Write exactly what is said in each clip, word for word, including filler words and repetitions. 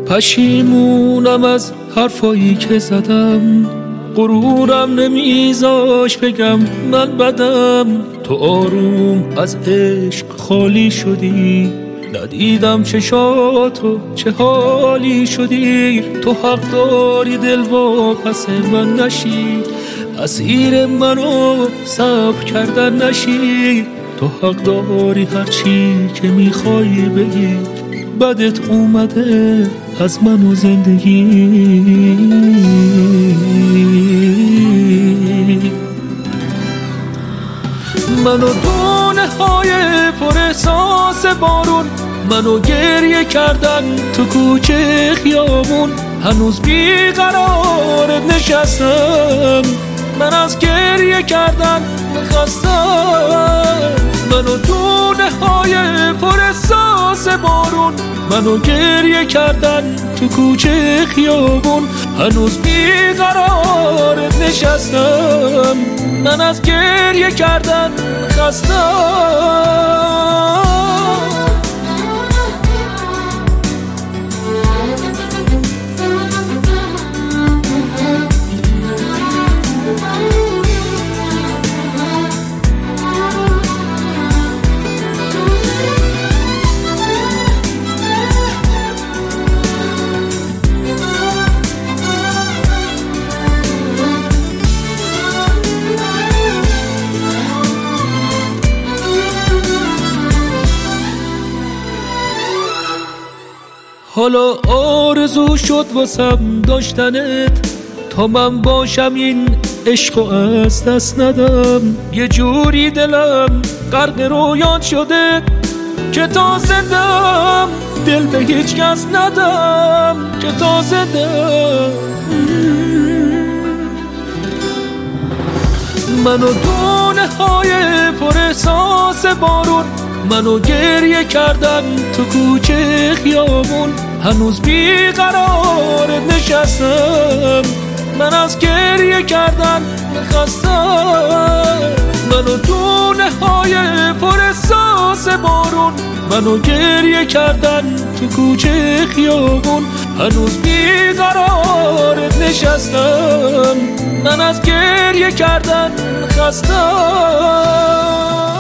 پشیمونم از حرفایی که زدم، غرورم نمیذاش بگم من بدم. تو آروم از عشق خالی شدی، ندیدم چشاتو چه حالی شدی. تو حق داری دل واپس من نشی، اسیر منو صبر کردن نشی. تو حق داری هرچی که میخوای بگی، بدت اومده از من و زندگی. منو دونه های پر احساس بارون، منو گریه کردن تو کوچه خیابون. هنوز بیقرارت نشستم، من از گریه کردن بخستم. منو دونه های پر احساس بارون، منو گریه کردن تو کوچه خیابون. هنوز بیقرارت نشستم، من از گریه کردن خستم. حالا آرزو شد واسم داشتنت، تا من باشم این عشقو از دست ندم. یه جوری دلم غرق رویات شده که تا زندم دل به هیچ کس ندم، که تا زندم. منو دونه های پر احساس بارون، منو گریه کردن تو کوچه خیابون. هنوز بیقرارت نشستم، من از گریه کردن بخستم. منو دونه های پر احساس بارون، منو گریه کردن تو کوچه خیابون. هنوز بیقرارت نشستم، من از گریه کردن بخستم.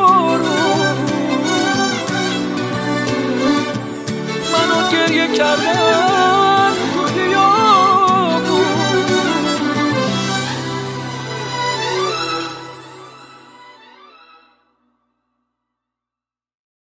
Charlie.